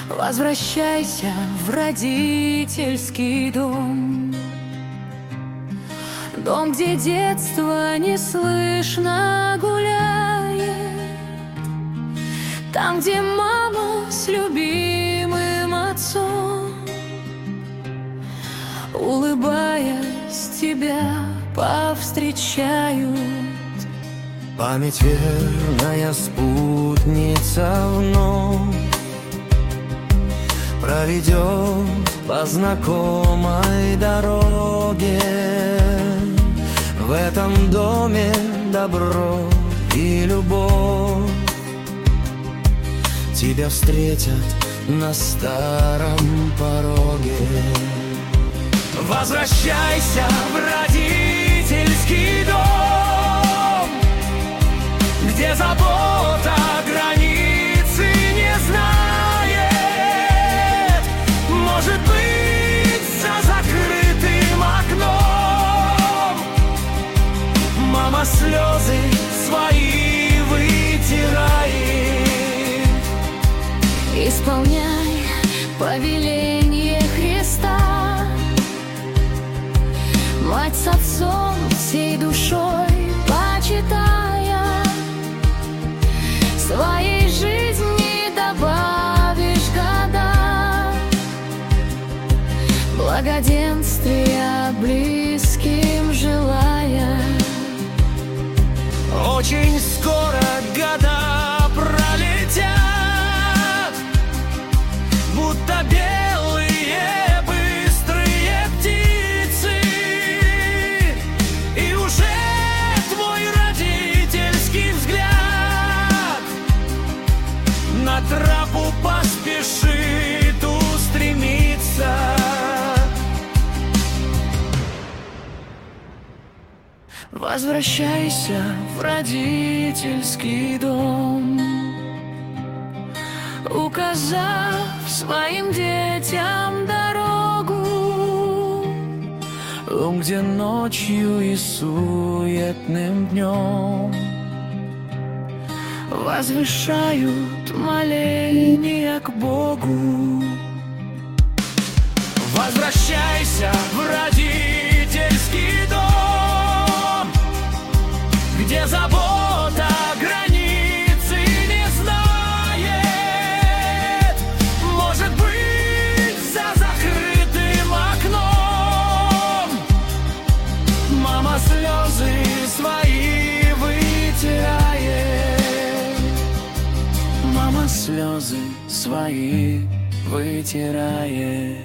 Возвращайся в родительский дом, дом, где детство неслышно гуляет, там, где мама с любимым отцом, улыбаясь, тебя повстречают. Память верная спутница вновь проведет по знакомой дороге. В этом доме добро и любовь тебя встретят на старом пороге. Возвращайся в родительский дом, где забота границы не знает. Может быть, за закрытым окном мама слезы свои вытирает. Исполняй повеление Христа, мать с отцом всей душой почитая, своей жизни добавишь года, благоденствия близким желая. Очень скоро года пролетят, будто белые быстрые птицы, и уже твой родительский взгляд на тропу поспешит устремиться. Возвращайся в родительский дом, указав своим детям дорогу, где ночью и суетным днем возвышают моления к Богу. Возвращайся в родительский дом, где забота границы не знает. Может быть, за закрытым окном мама слезы свои вытирает. Мама слезы свои вытирает.